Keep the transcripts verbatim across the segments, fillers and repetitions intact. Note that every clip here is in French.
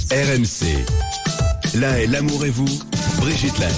R M C. Là est l'amour et vous, Brigitte Lahaie.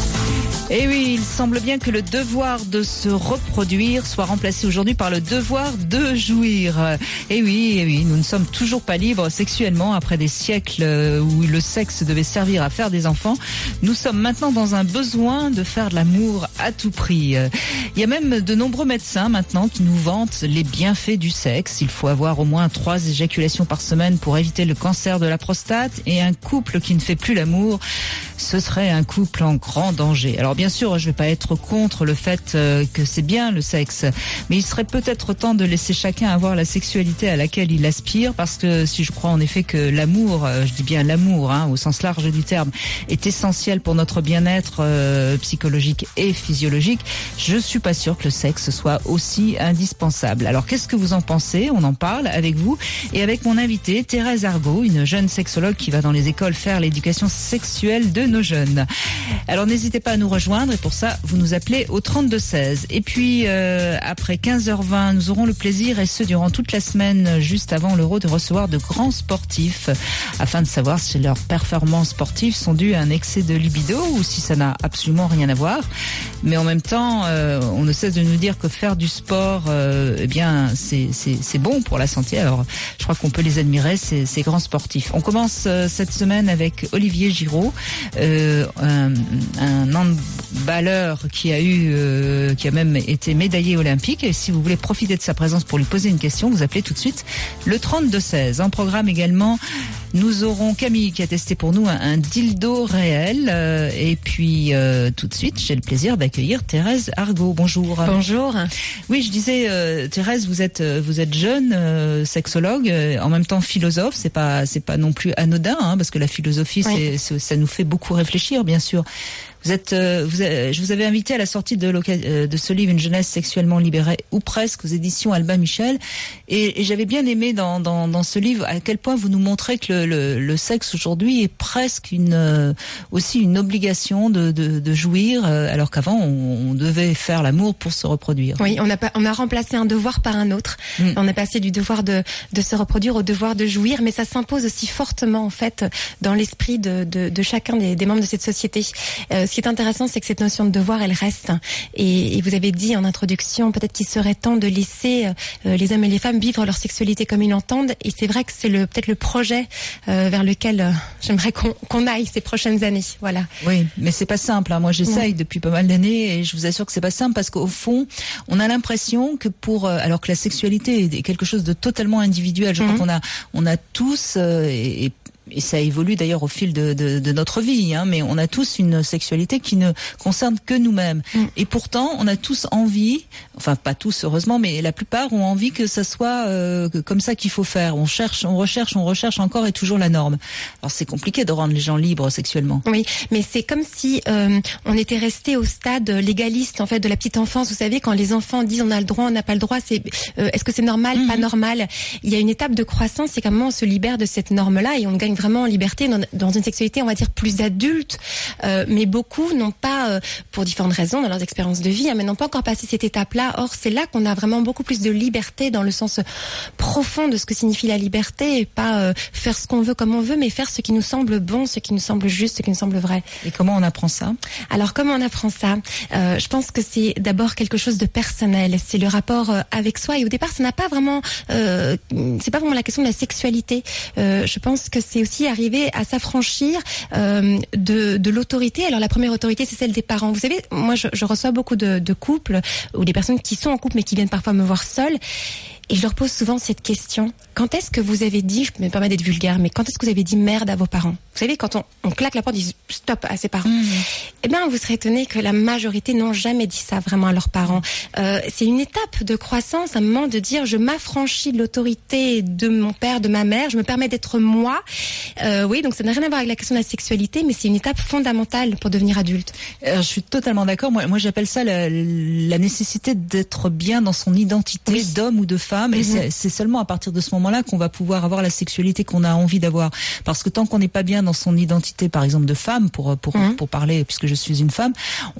Et oui, il semble bien que le devoir de se reproduire soit remplacé aujourd'hui par le devoir de jouir. Et oui, et oui, nous ne sommes toujours pas libres sexuellement après des siècles où le sexe devait servir à faire des enfants. Nous sommes maintenant dans un besoin de faire de l'amour à tout prix. Il y a même de nombreux médecins maintenant qui nous vantent les bienfaits du sexe. Il faut avoir au moins trois éjaculations par semaine pour éviter le cancer de la prostate, et un couple qui ne fait plus l'amour, ce serait un couple en grand danger. Alors bien sûr, je ne vais pas être contre le fait que c'est bien le sexe, mais il serait peut-être temps de laisser chacun avoir la sexualité à laquelle il aspire, parce que si je crois en effet que l'amour, je dis bien l'amour, hein, au sens large du terme, est essentiel pour notre bien-être euh, psychologique et physiologique, je suis pas sûre que le sexe soit aussi indispensable. Alors qu'est-ce que vous en pensez ? On en parle avec vous et avec mon invitée Thérèse Argot, une jeune sexologue qui va dans les écoles faire l'éducation sexuelle de nos jeunes. Alors n'hésitez pas à nous rejoindre, et pour ça vous nous appelez au trente-deux seize. Et puis euh, après quinze heures vingt, nous aurons le plaisir, et ce durant toute la semaine juste avant l'Euro, de recevoir de grands sportifs afin de savoir si leurs performances sportives sont dues à un excès de libido ou si ça n'a absolument rien à voir. Mais en même temps, euh, on ne cesse de nous dire que faire du sport, euh, eh bien c'est, c'est, c'est bon pour la santé. Alors je crois qu'on peut les admirer, ces, ces grands sportifs. On commence euh, cette semaine avec Olivier Giraud, euh, un, un handballeur qui a eu, euh, qui a même été médaillé olympique. Et si vous voulez profiter de sa présence pour lui poser une question, vous appelez tout de suite le trente-deux seize. En programme également, nous aurons Camille qui a testé pour nous un, un dildo réel. Euh, et puis euh, tout de suite, j'ai le plaisir d'accueillir Thérèse Argot. Bonjour. Bonjour. Oui, je disais, euh, Thérèse, vous êtes vous êtes jeune, euh, sexologue, euh, en même temps philosophe. C'est pas c'est pas non plus anodin, hein, parce que la philosophie, oui. c'est, c'est ça nous fait beaucoup réfléchir, bien sûr. Vous êtes, euh, vous avez, je vous avais invité à la sortie de, euh, de ce livre, Une jeunesse sexuellement libérée, ou presque, aux éditions Albin Michel, et, et j'avais bien aimé dans, dans, dans ce livre à quel point vous nous montrez que le, le, le sexe aujourd'hui est presque une, euh, aussi une obligation de, de, de jouir, euh, alors qu'avant on, on devait faire l'amour pour se reproduire. Oui, on a, on a remplacé un devoir par un autre. Mm. On est passé du devoir de, de se reproduire au devoir de jouir, mais ça s'impose aussi fortement en fait dans l'esprit de, de, de chacun des, des membres de cette société. Euh, Ce qui est intéressant, c'est que cette notion de devoir, elle reste. Et, et vous avez dit en introduction, peut-être qu'il serait temps de laisser euh, les hommes et les femmes vivre leur sexualité comme ils l'entendent. Et c'est vrai que c'est le, peut-être le projet euh, vers lequel euh, j'aimerais qu'on, qu'on aille ces prochaines années. Voilà. Oui, mais c'est pas simple. Hein. Moi, j'essaye oui. depuis pas mal d'années, et je vous assure que c'est pas simple, parce qu'au fond, on a l'impression que pour, euh, alors que la sexualité est quelque chose de totalement individuel. Je mmh. crois qu'on a, on a tous euh, et, et Et ça évolue d'ailleurs au fil de, de, de notre vie, hein, mais on a tous une sexualité qui ne concerne que nous-mêmes. Mm. Et pourtant, on a tous envie, enfin pas tous heureusement, mais la plupart ont envie que ça soit euh, comme ça qu'il faut faire. On cherche, on recherche, on recherche encore et toujours la norme. Alors c'est compliqué de rendre les gens libres sexuellement. Oui, mais c'est comme si euh, on était resté au stade légaliste en fait de la petite enfance. Vous savez, quand les enfants disent on a le droit, on n'a pas le droit, c'est euh, est-ce que c'est normal, mm-hmm. pas normal. Il y a une étape de croissance, c'est qu'à un moment on se libère de cette norme-là et on gagne vraiment en liberté dans, dans une sexualité, on va dire, plus adulte. Euh, mais beaucoup n'ont pas, euh, pour différentes raisons, dans leurs expériences de vie, hein, mais n'ont pas encore passé cette étape-là. Or, c'est là qu'on a vraiment beaucoup plus de liberté dans le sens profond de ce que signifie la liberté, et pas euh, faire ce qu'on veut comme on veut, mais faire ce qui nous semble bon, ce qui nous semble juste, ce qui nous semble vrai. Et comment on apprend ça ? Alors, comment on apprend ça ? euh, Je pense que c'est d'abord quelque chose de personnel. C'est le rapport euh, avec soi. Et au départ, ça n'a pas vraiment... Euh, c'est pas vraiment la question de la sexualité. Euh, je pense que c'est aussi arriver à s'affranchir euh, de, de l'autorité. Alors la première autorité, c'est celle des parents. Vous savez, moi je, je reçois beaucoup de, de couples ou des personnes qui sont en couple mais qui viennent parfois me voir seules. Et je leur pose souvent cette question. Quand est-ce que vous avez dit, je me permets d'être vulgaire, mais quand est-ce que vous avez dit merde à vos parents ? Vous savez, quand on, on claque la porte, ils disent stop à ses parents. Mmh. Eh bien, vous serez étonnés que la majorité n'ont jamais dit ça vraiment à leurs parents. Euh, c'est une étape de croissance, un moment de dire je m'affranchis de l'autorité de mon père, de ma mère, je me permets d'être moi. Euh, oui, donc ça n'a rien à voir avec la question de la sexualité, mais c'est une étape fondamentale pour devenir adulte. Alors, je suis totalement d'accord. Moi, moi j'appelle ça la, la nécessité d'être bien dans son identité oui. d'homme ou de femme. Et mmh. c'est, c'est seulement à partir de ce moment-là qu'on va pouvoir avoir la sexualité qu'on a envie d'avoir. Parce que tant qu'on n'est pas bien dans son identité, par exemple de femme, pour pour mmh. pour parler, puisque je suis une femme, on va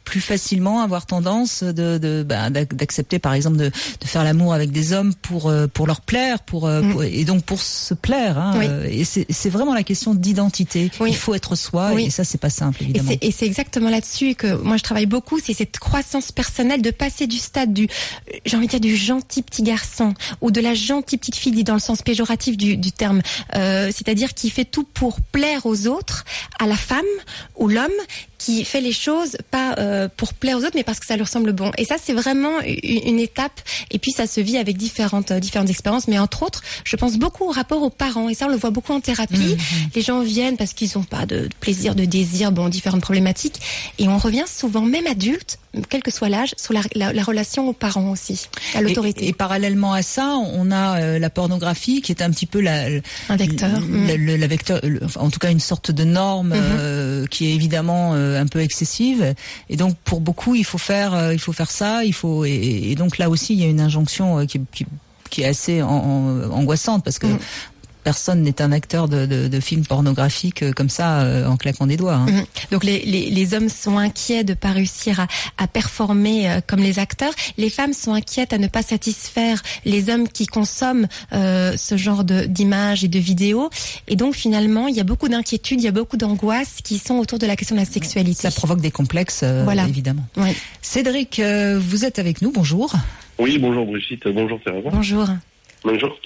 plus facilement avoir tendance de, de bah, d'accepter par exemple de, de faire l'amour avec des hommes pour pour leur plaire, pour, mmh. pour et donc pour se plaire. Hein, oui. Et c'est, c'est vraiment la question d'identité. Oui. Il faut être soi oui. et ça c'est pas simple évidemment. Et c'est, et c'est exactement là-dessus que moi je travaille beaucoup, c'est cette croissance personnelle, de passer du stade du, j'ai envie de dire du gentil petit garçon ou de la gentille petite fille, dit dans le sens péjoratif du, du terme, euh, c'est-à-dire qui fait tout pour plaire aux autres, à la femme ou l'homme, qui fait les choses pas euh, pour plaire aux autres mais parce que ça leur semble bon. Et ça c'est vraiment une, une étape, et puis ça se vit avec différentes euh, différentes expériences, mais entre autres je pense beaucoup au rapport aux parents, et ça on le voit beaucoup en thérapie. Mmh. Les gens viennent parce qu'ils n'ont pas de plaisir, de désir, bon, différentes problématiques, et on revient souvent même adulte, quel que soit l'âge, sur la, la, la relation aux parents aussi, à l'autorité. Et, et parallèlement à ça, on a euh, la pornographie qui est un petit peu la, un vecteur, la, mmh. la, la vecteur, en tout cas une sorte de norme mmh. euh, qui est évidemment euh, un peu excessive, et donc pour beaucoup il faut faire euh, il faut faire ça, il faut et, et donc là aussi il y a une injonction euh, qui, qui qui est assez en, en, angoissante, parce que mmh. personne n'est un acteur de, de, de films pornographiques comme ça euh, en claquant des doigts. Hein. Mmh. Donc les, les, les hommes sont inquiets de pas réussir à, à performer euh, comme les acteurs. Les femmes sont inquiètes à ne pas satisfaire les hommes qui consomment euh, ce genre de, d'images et de vidéos. Et donc finalement, il y a beaucoup d'inquiétudes, il y a beaucoup d'angoisses qui sont autour de la question de la sexualité. Ça provoque des complexes, euh, voilà. évidemment. Oui. Cédric, euh, vous êtes avec nous. Bonjour. Oui, bonjour Brigitte. Bonjour Thérèse. Bonjour. Bonjour.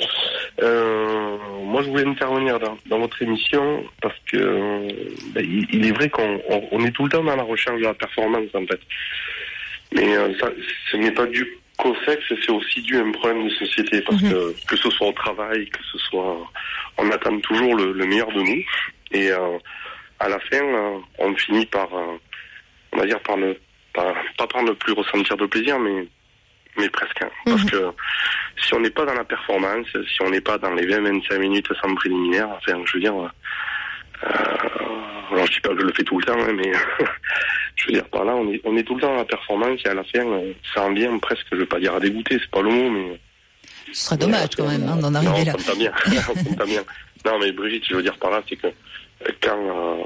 Euh, moi, je voulais intervenir dans, dans votre émission parce que euh, ben, il, il est vrai qu'on on, on est tout le temps dans la recherche de la performance, en fait. Mais euh, ça, ce n'est pas dû qu'au sexe, c'est aussi dû à un problème de société, parce mm-hmm. que que ce soit au travail, que ce soit, on attend toujours le, le meilleur de nous, et euh, à la fin, euh, on finit par, euh, on va dire par ne par, pas par ne plus ressentir de plaisir, mais mais presque. Hein. Parce mmh. que si on n'est pas dans la performance, si on n'est pas dans les vingt à vingt-cinq minutes sans préliminaire, enfin, je veux dire, euh, alors je dis pas que je le fais tout le temps, hein, mais je veux dire, par là, on est, on est tout le temps dans la performance, et à la fin, ça en vient presque, je veux pas dire à dégoûter, c'est pas le mot, mais... Ce serait dommage, quand même, hein, d'en arriver non, là. On s'entend bien, on s'entend bien. Non, mais Brigitte, je veux dire par là, c'est que quand... Euh,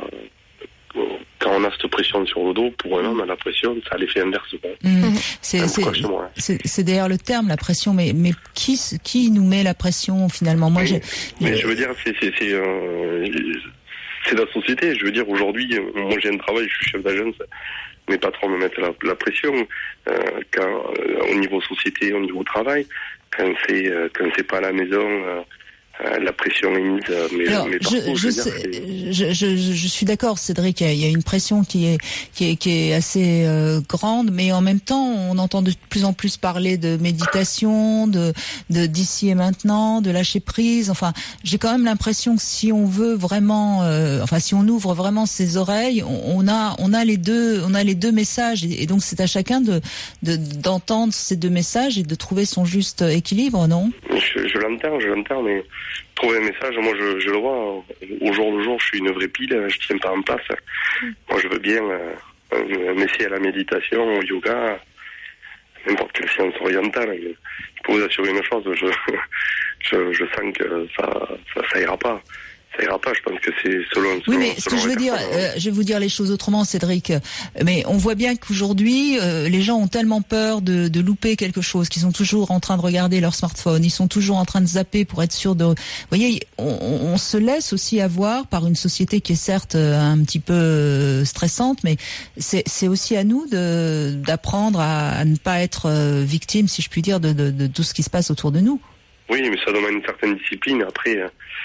quand on a cette pression sur le dos, pour un homme, la pression, ça a l'effet inverse. Mmh. C'est, c'est, c'est, c'est d'ailleurs le terme, la pression, mais, mais qui, qui nous met la pression finalement? Moi, mais, j'ai... mais je veux dire, c'est, c'est, c'est, euh, c'est la société. Je veux dire, aujourd'hui, moi j'ai un travail, je suis chef d'agence, mes patrons me mettent la, la pression. Euh, quand, euh, au niveau société, au niveau travail, quand c'est, euh, quand c'est pas à la maison... Euh, Euh, la pression est mise, euh, mais, Alors, mais partout, je, je, je, sais, dire, je, je, je suis d'accord, Cédric. Il y a une pression qui est qui est, qui est assez euh, grande, mais en même temps, on entend de plus en plus parler de méditation, de de d'ici et maintenant, de lâcher prise. Enfin, j'ai quand même l'impression que si on veut vraiment, euh, enfin, si on ouvre vraiment ses oreilles, on, on a on a les deux on a les deux messages, et, et donc c'est à chacun de, de d'entendre ces deux messages et de trouver son juste équilibre, non? Je, je l'entends, je l'entends, mais trouver un message, moi je, je le vois, au jour le jour, je suis une vraie pile, je tiens pas en place. Mm. Moi je veux bien euh, m'essayer à la méditation, au yoga, n'importe quelle science orientale. Pour vous assurer une chose, je, je, je sens que ça, ça, ça ira pas. Ça ira pas, je pense que c'est selon... Oui, mais ce que je veux dire, euh, je vais vous dire les choses autrement, Cédric, mais on voit bien qu'aujourd'hui, euh, les gens ont tellement peur de, de louper quelque chose, qu'ils sont toujours en train de regarder leur smartphone, ils sont toujours en train de zapper pour être sûr de... Vous voyez, on, on se laisse aussi avoir par une société qui est certes un petit peu stressante, mais c'est, c'est aussi à nous de, d'apprendre à, à ne pas être victime, si je puis dire, de, de, de tout ce qui se passe autour de nous. Oui, mais ça demande une certaine discipline, après...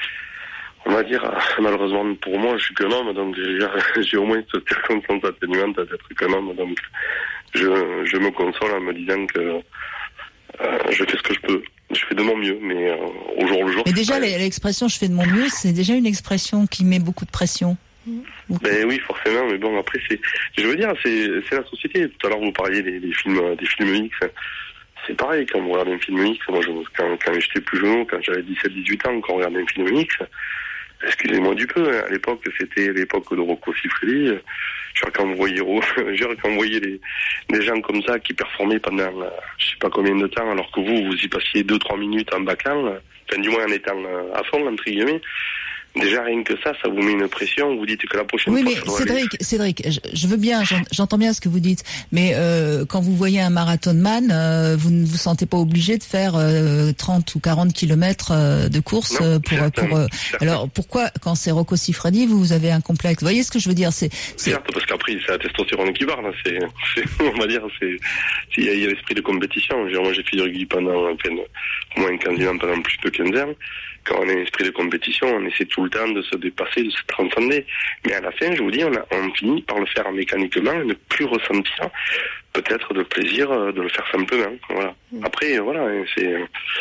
On va dire, malheureusement pour moi, je suis qu'un homme, donc j'ai, j'ai au moins cette circonstance atténuante d'être qu'un homme, donc je, je me console en me disant que euh, je fais ce que je peux, je fais de mon mieux, mais euh, au jour le jour... Et déjà, ouais. l'expression « je fais de mon mieux », c'est déjà une expression qui met beaucoup de pression. Ben oui, forcément, mais bon, après, c'est, je veux dire, c'est, c'est la société. Tout à l'heure, vous parliez des, des films, des films X. C'est pareil, quand on regarde un film X, moi, je, quand, quand j'étais plus jeune, quand j'avais dix-sept dix-huit ans, quand on regardait un film X, excusez-moi du peu, hein, à l'époque, c'était l'époque de Rocco Siffredi. Genre, quand vous voyez, genre, quand vous voyez les, des gens comme ça qui performaient pendant, euh, je sais pas combien de temps, alors que vous, vous y passiez deux trois minutes en baclan, enfin, du moins en étant euh, à fond, entre guillemets, déjà rien que ça, ça vous met une pression. Vous dites que la prochaine oui, fois... Oui, mais Cédric, aller... Cédric, je, je veux bien, j'entends bien ce que vous dites, mais euh, quand vous voyez un marathonman, euh, vous ne vous sentez pas obligé de faire euh, trente ou quarante kilomètres euh, de course non, pour... Certain, pour euh, alors, pourquoi, quand c'est Rocco Siffredi, vous avez un complexe? Vous voyez ce que je veux dire? C'est, c'est... Certes, parce qu'après, c'est la testostérone qui parle. C'est, c'est, on va dire, c'est, il y a, il y a l'esprit de compétition. Genre, moi, j'ai fait du rugby pendant, enfin, au moins quinze ans, pendant plus de quinze ans. Quand on a un esprit de compétition, on essaie tout le temps de se dépasser, de se transcender. Mais à la fin, je vous dis, on, a, on finit par le faire mécaniquement et ne plus ressentir peut-être de plaisir de le faire simplement. Voilà. Après, voilà, c'est,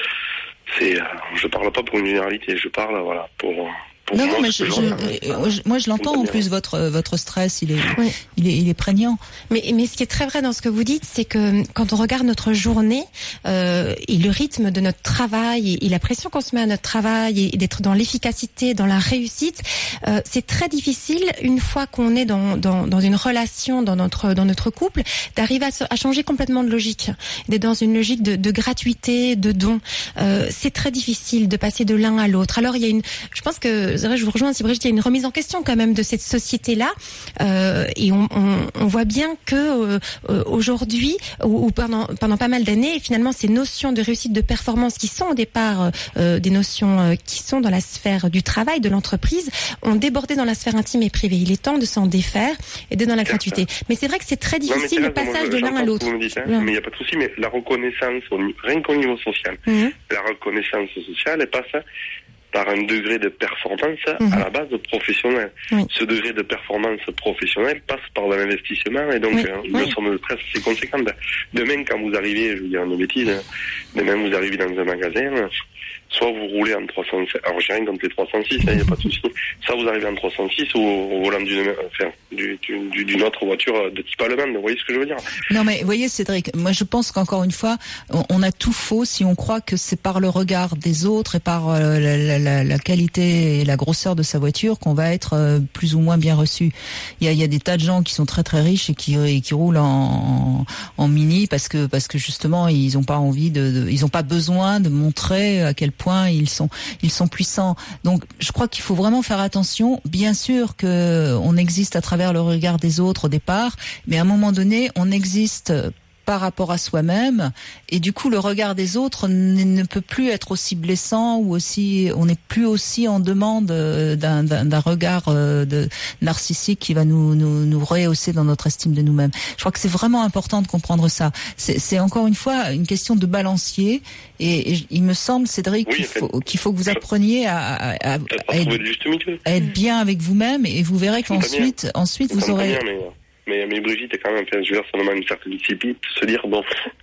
c'est, je parle pas pour une généralité, je parle, voilà, pour... Non, non, mais je, je, je, moi je l'entends en plus, votre votre stress, il est, oui. il est, il est prégnant. Mais mais ce qui est très vrai dans ce que vous dites, c'est que quand on regarde notre journée euh, et le rythme de notre travail et, et la pression qu'on se met à notre travail et, et d'être dans l'efficacité, dans la réussite, euh, c'est très difficile une fois qu'on est dans dans dans une relation, dans notre dans notre couple, d'arriver à, à changer complètement de logique, d'être dans une logique de, de gratuité, de don. Euh, c'est très difficile de passer de l'un à l'autre. Alors il y a une, je pense que je vous rejoins, c'est Brigitte, il y a une remise en question quand même de cette société-là, euh, et on, on, on voit bien que euh, aujourd'hui, ou, ou pendant pendant pas mal d'années, finalement, ces notions de réussite, de performance, qui sont au départ euh, des notions euh, qui sont dans la sphère du travail, de l'entreprise, ont débordé dans la sphère intime et privée. Il est temps de s'en défaire et de dans la gratuité. Mais c'est vrai que c'est très difficile non, le passage de l'un à l'autre. Dites, hein, ouais. Mais il n'y a pas de souci. Mais la reconnaissance, rien qu'au niveau social, mmh. la reconnaissance sociale, elle passe par un degré de performance mmh. à la base professionnelle. Oui. Ce degré de performance professionnelle passe par de l'investissement et donc oui. euh, oui. une somme de stress assez conséquente. Demain, quand vous arrivez, je veux dire une bêtise, demain vous arrivez dans un magasin, soit vous roulez en trois cent six, alors j'ai rien contre les trois cent six, il hein, n'y a pas de souci, soit vous arrivez en trois cent six ou au volant d'une, enfin, du, du, d'une autre voiture de type allemande, vous voyez ce que je veux dire? Non mais, vous voyez Cédric, moi je pense qu'encore une fois, on, on a tout faux si on croit que c'est par le regard des autres et par euh, la, la, la, la qualité et la grosseur de sa voiture qu'on va être euh, plus ou moins bien reçu. Il y a, il y a des tas de gens qui sont très très riches et qui, et qui roulent en, en, en mini parce que, parce que justement ils n'ont pas envie de, de ils n'ont pas besoin de montrer à quel point ils sont ils sont puissants. Donc je crois qu'il faut vraiment faire attention. Bien sûr que on existe à travers le regard des autres au départ, mais à un moment donné, on existe par rapport à soi-même, et du coup le regard des autres ne, ne peut plus être aussi blessant ou aussi, on n'est plus aussi en demande d'un, d'un, d'un regard de narcissique qui va nous, nous, nous rehausser dans notre estime de nous-mêmes. Je crois que c'est vraiment important de comprendre ça. C'est, c'est encore une fois une question de balancier, et, et il me semble, Cédric, oui, qu'il, faut, qu'il faut que vous appreniez à, à, à, à, être, à être bien avec vous-même, et vous verrez qu'ensuite, ensuite vous aurez... Bien, mais... Mais, mais Brigitte est quand même, enfin, je veux dire, ça demande une certaine discipline de se dire, bon,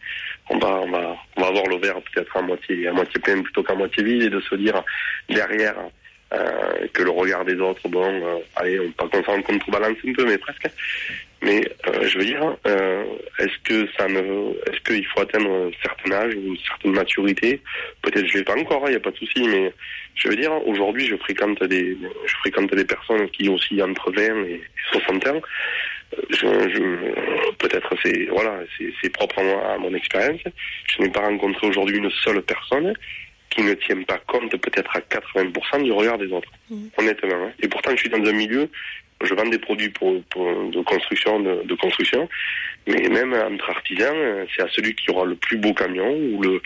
on va, on va, on va avoir le verre peut-être à moitié, à moitié plein plutôt qu'à moitié vide, et de se dire derrière euh, que le regard des autres, bon, euh, allez, on pas qu'on s'en contrebalance un peu, mais presque. Mais euh, je veux dire, euh, est-ce que ça ne, est-ce qu'il faut atteindre un certain âge ou une certaine maturité? Peut-être je l'ai pas encore, il n'y a pas de souci, mais je veux dire, aujourd'hui, je fréquente des, je fréquente des personnes qui ont aussi entre vingt et soixante ans. Je, je, peut-être c'est voilà, c'est, c'est propre à, moi, à mon expérience. Je n'ai pas rencontré aujourd'hui une seule personne qui ne tient pas compte peut-être à quatre-vingts pour cent du regard des autres, mmh. honnêtement. Hein. Et pourtant, je suis dans un milieu, je vends des produits pour, pour de construction, de, de construction, mais même entre artisans, c'est à celui qui aura le plus beau camion ou le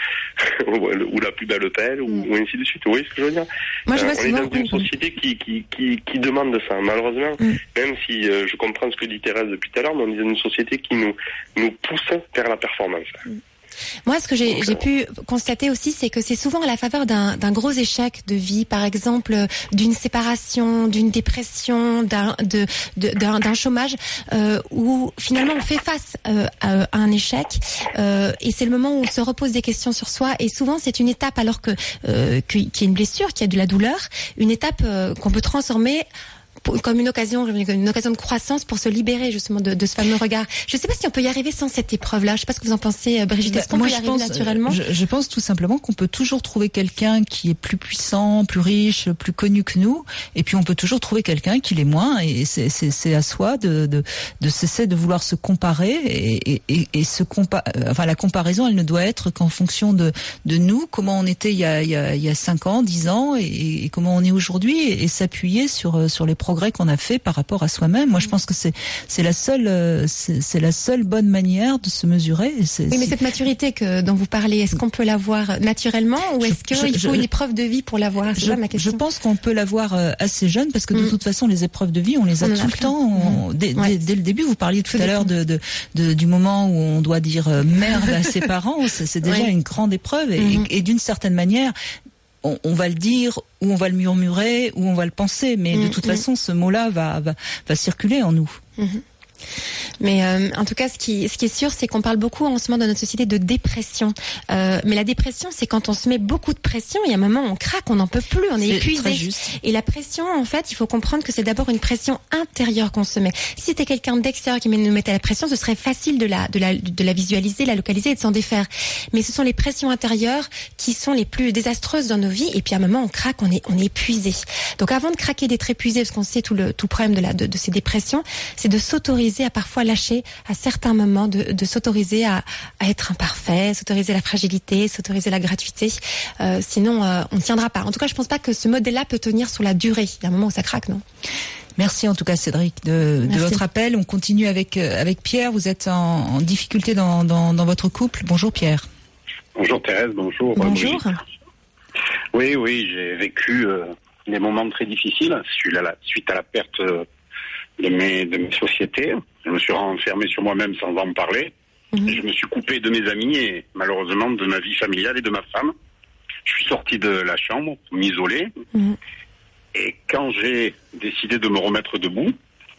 ou la plus belle pelle, mmh. ou, ou ainsi de suite. Vous voyez ce que je veux dire? Moi, je euh, on est dans une société qui qui qui, qui demande ça, malheureusement. Mmh. Même si euh, je comprends ce que dit Thérèse depuis tout à l'heure, mais on est dans une société qui nous nous pousse vers la performance. Mmh. Moi, ce que j'ai, j'ai pu constater aussi, c'est que c'est souvent à la faveur d'un, d'un gros échec de vie, par exemple d'une séparation, d'une dépression, d'un, de, de, d'un, d'un chômage, euh, où finalement on fait face euh, à, à un échec, euh, et c'est le moment où on se repose des questions sur soi. Et souvent, c'est une étape, alors que euh, qu'il y a une blessure, qu'il y a de la douleur, une étape euh, qu'on peut transformer pour, comme une occasion, une occasion de croissance pour se libérer justement de, de ce fameux regard. Je ne sais pas si on peut y arriver sans cette épreuve-là. Je ne sais pas ce que vous en pensez, Brigitte. Est-ce qu'on Moi, peut y arriver pense, naturellement? je, je pense tout simplement qu'on peut toujours trouver quelqu'un qui est plus puissant, plus riche, plus connu que nous, et puis on peut toujours trouver quelqu'un qui l'est moins. Et c'est, c'est, c'est à soi de, de, de cesser de vouloir se comparer. Et, et, et se compa- enfin, la comparaison, elle ne doit être qu'en fonction de, de nous, comment on était il y a, il y a, il y a cinq ans, dix ans, et, et comment on est aujourd'hui, et, et s'appuyer sur, sur les progrès qu'on a fait par rapport à soi-même. Moi, je pense que c'est, c'est la seule, c'est, c'est la seule bonne manière de se mesurer. Et c'est, oui, mais c'est... cette maturité que, dont vous parlez, est-ce qu'on peut l'avoir naturellement ou est-ce Je- qu'il je- faut je- une épreuve de vie pour l'avoir? C'est Je, ça ma question. je pense qu'on peut l'avoir euh, assez jeune parce que de Mm. toute façon les épreuves de vie on les a On en tout a le plein. temps. On- Mm. dès, Ouais. dès, dès le début, vous parliez tout Tout à l'heure de, de, de du moment où on doit dire euh, merde à ses parents. C'est, c'est déjà Ouais. une grande épreuve et, Mm. et, et d'une certaine manière. On, on va le dire, ou on va le murmurer, ou on va le penser, mais de Mm, toute mm. façon, ce mot-là va, va, va circuler en nous. Mhm. Mais euh, en tout cas, ce qui, ce qui est sûr, c'est qu'on parle beaucoup en ce moment dans notre société de dépression. Euh, mais la dépression, c'est quand on se met beaucoup de pression et à un moment, on craque, on n'en peut plus, on est, C'est épuisé. très juste. Et la pression, en fait, il faut comprendre que c'est d'abord une pression intérieure qu'on se met. Si c'était quelqu'un d'extérieur qui nous mettait la pression, ce serait facile de la, de la, de la visualiser, la localiser et de s'en défaire. Mais ce sont les pressions intérieures qui sont les plus désastreuses dans nos vies. Et puis à un moment, on craque, on est, on est épuisé. Donc avant de craquer, d'être épuisé, parce qu'on sait tout le, tout le problème de la, de, de ces dépressions, c'est de s'autoriser à parfois lâcher à certains moments, de, de s'autoriser à, à être imparfait, s'autoriser la fragilité, s'autoriser la gratuité. Euh, sinon, euh, on ne tiendra pas. En tout cas, je pense pas que ce modèle-là peut tenir sur la durée. Il y a un moment où ça craque, non? Merci en tout cas Cédric de, de Merci. votre appel. On continue avec euh, avec Pierre. Vous êtes en, en difficulté dans, dans, dans votre couple. Bonjour Pierre. Bonjour Thérèse, bonjour. Bonjour. Brigitte. Oui, oui, j'ai vécu euh, des moments très difficiles suite à la, suite à la perte euh, de mes, de mes sociétés. Je me suis renfermé sur moi-même sans en parler. Mhm. Et je me suis coupé de mes amis et malheureusement de ma vie familiale et de ma femme. Je suis sorti de la chambre pour m'isoler. Mhm. Et quand j'ai décidé de me remettre debout,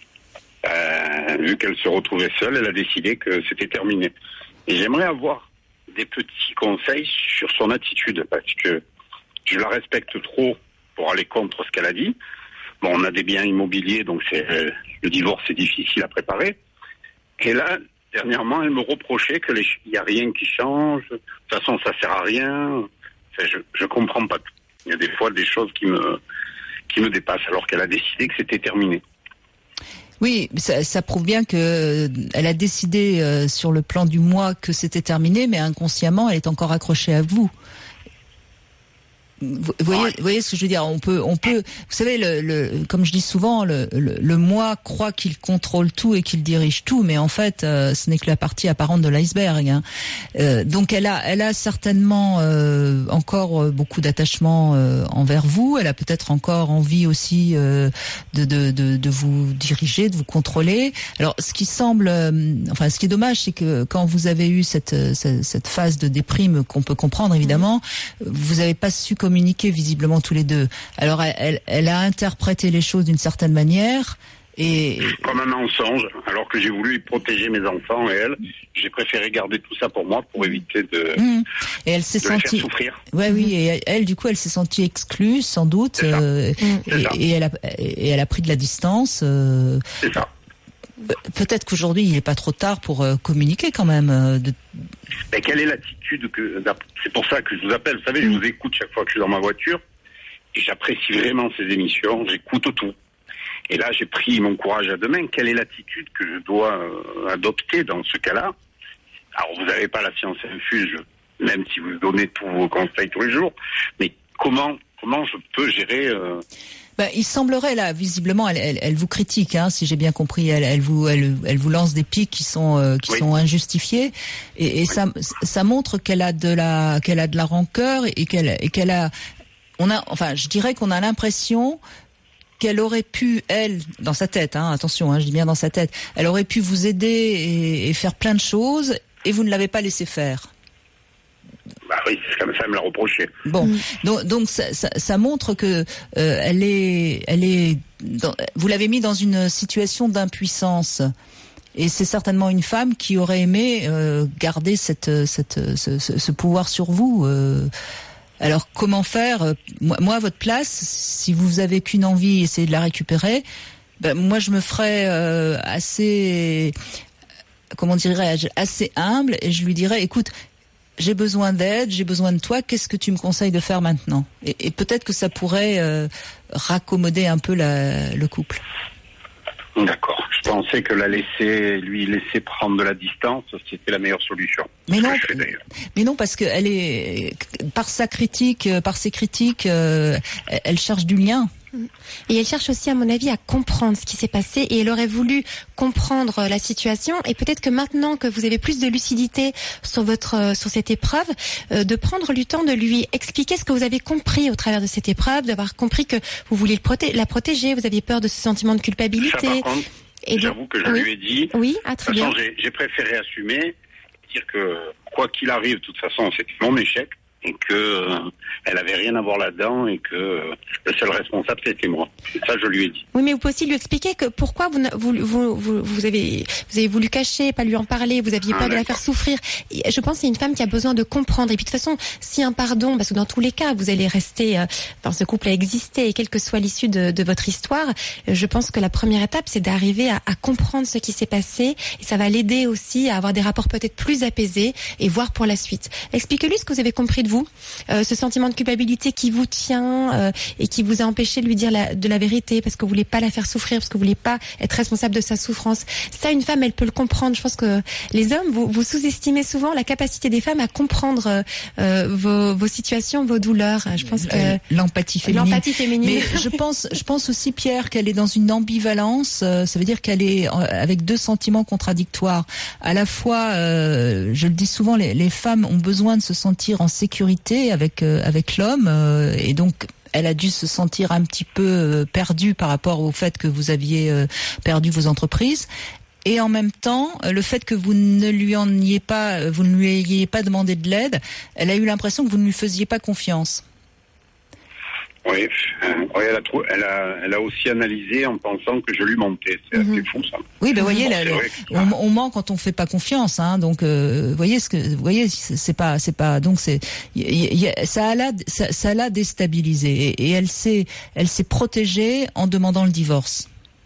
euh, vu qu'elle se retrouvait seule, elle a décidé que c'était terminé. Et j'aimerais avoir des petits conseils sur son attitude, parce que je la respecte trop pour aller contre ce qu'elle a dit. Bon, on a des biens immobiliers, donc c'est euh, le divorce est difficile à préparer. Et là, dernièrement, elle me reprochait que les, il y a rien qui change. De toute façon, ça sert à rien. Enfin, je je comprends pas tout. Il y a des fois des choses qui me qui me dépassent, alors qu'elle a décidé que c'était terminé. Oui, ça, ça prouve bien que euh, elle a décidé euh, sur le plan du moi que c'était terminé, mais inconsciemment, elle est encore accrochée à vous. Vous voyez, Ouais. vous voyez ce que je veux dire. On peut, on peut. Vous savez, le, le, comme je dis souvent, le, le, le moi croit qu'il contrôle tout et qu'il dirige tout, mais en fait, euh, ce n'est que la partie apparente de l'iceberg. Hein. Euh, donc, elle a, elle a certainement euh, encore beaucoup d'attachement euh, envers vous. Elle a peut-être encore envie aussi euh, de, de, de, de vous diriger, de vous contrôler. Alors, ce qui semble, euh, enfin, ce qui est dommage, c'est que quand vous avez eu cette, cette, cette phase de déprime qu'on peut comprendre évidemment, vous n'avez pas su communiquer visiblement tous les deux. Alors elle, elle, elle a interprété les choses d'une certaine manière et Comme un mensonge, alors que j'ai voulu protéger mes enfants et elle, j'ai préféré garder tout ça pour moi pour éviter de, Mmh. et elle s'est de les faire sentie. souffrir. Ouais, oui, et elle, du coup, elle s'est sentie exclue, sans doute, C'est ça. euh, C'est et, ça. et elle a et elle a pris de la distance. Euh, C'est ça. peut-être qu'aujourd'hui, il n'est pas trop tard pour euh, communiquer quand même. euh, de... Mais quelle est l'attitude que... C'est pour ça que je vous appelle. Vous savez, je vous écoute chaque fois que je suis dans ma voiture. Et j'apprécie vraiment ces émissions. J'écoute tout. Et là, j'ai pris mon courage à deux mains. Quelle est l'attitude que je dois euh, adopter dans ce cas-là? Alors, vous n'avez pas la science infuse, même si vous donnez tous vos conseils tous les jours. Mais comment, comment je peux gérer... Euh... Ben, il semblerait là, visiblement, elle, elle, elle vous critique, hein, si j'ai bien compris. Elle, elle vous, elle, elle vous lance des pics qui sont, euh, qui Oui. sont injustifiés, et, et Oui. ça, ça montre qu'elle a de la, qu'elle a de la rancœur et qu'elle, et qu'elle a, on a, enfin, je dirais qu'on a l'impression qu'elle aurait pu, elle, dans sa tête, hein, attention, hein, je dis bien dans sa tête, elle aurait pu vous aider et, et faire plein de choses, et vous ne l'avez pas laissé faire. Bah oui, c'est comme ça, elle me l'a reproché. Bon, Mm. donc, donc ça, ça, ça montre que euh, elle est, elle est, dans, vous l'avez mis dans une situation d'impuissance, et c'est certainement une femme qui aurait aimé euh, garder cette, cette, ce, ce, ce pouvoir sur vous. Euh, alors comment faire? Moi, moi, à votre place, si vous avez qu'une envie, essayez de la récupérer. Ben, moi, je me ferais euh, assez, comment dirais-je, assez humble, et je lui dirais, écoute, j'ai besoin d'aide, j'ai besoin de toi, qu'est-ce que tu me conseilles de faire maintenant ? Et, et peut-être que ça pourrait euh, raccommoder un peu la, le couple. D'accord. Je pensais que la laisser, lui laisser prendre de la distance, c'était la meilleure solution. Mais non, fais, mais non, parce que elle est, par sa critique, par ses critiques, euh, elle cherche du lien. Et elle cherche aussi, à mon avis, à comprendre ce qui s'est passé, et elle aurait voulu comprendre la situation, et peut-être que maintenant que vous avez plus de lucidité sur votre sur cette épreuve, euh, de prendre du temps de lui expliquer ce que vous avez compris au travers de cette épreuve, d'avoir compris que vous vouliez le proté- la protéger, vous aviez peur de ce sentiment de culpabilité. Ça, par contre, et j'avoue que je oui. lui ai dit. Oui, ah, très de toute façon, bien. j'ai, j'ai préféré assumer, dire que quoi qu'il arrive, de toute façon, c'était mon échec. Et que euh, elle avait rien à voir là-dedans et que euh, le seul responsable c'était moi. Et ça je lui ai dit. Oui, mais vous pouvez aussi lui expliquer que pourquoi vous vous vous, vous, vous avez vous avez voulu cacher, pas lui en parler, vous aviez peur ah, de la faire souffrir. Et je pense que c'est une femme qui a besoin de comprendre. Et puis de toute façon, si un pardon, parce que dans tous les cas vous allez rester, euh, enfin ce couple a existé, et quelle que soit l'issue de, de votre histoire, je pense que la première étape c'est d'arriver à, à comprendre ce qui s'est passé, et ça va l'aider aussi à avoir des rapports peut-être plus apaisés et voir pour la suite. Expliquez-lui ce que vous avez compris de vous, euh, ce sentiment de culpabilité qui vous tient euh, et qui vous a empêché de lui dire la, de la vérité parce que vous voulez pas la faire souffrir, parce que vous voulez pas être responsable de sa souffrance. Ça, une femme, elle peut le comprendre. Je pense que les hommes, vous, vous sous-estimez souvent la capacité des femmes à comprendre euh, vos, vos situations, vos douleurs. Je pense que l'empathie féminine. L'empathie féminine. Mais je pense, je pense aussi, Pierre, qu'elle est dans une ambivalence. Euh, ça veut dire qu'elle est avec deux sentiments contradictoires. À la fois, euh, je le dis souvent, les, les femmes ont besoin de se sentir en sécurité avec euh, avec l'homme, euh, et donc elle a dû se sentir un petit peu euh, perdue par rapport au fait que vous aviez euh, perdu vos entreprises. Et en même temps, le fait que vous ne lui en ayez pas, vous ne lui ayez pas demandé de l'aide, elle a eu l'impression que vous ne lui faisiez pas confiance. Oui, euh, oui elle, a trou- elle, a, elle a aussi analysé en pensant que je lui mentais. C'est mmh. assez fou, ça. Oui, ben, voyez, bon, là, on, on ment quand on fait pas confiance, hein. Donc, euh, voyez ce que, vous voyez, c'est pas, c'est pas, donc c'est, y, y, ça l'a, ça, ça l'a déstabilisé, et, et elle s'est, elle s'est protégée en demandant le divorce.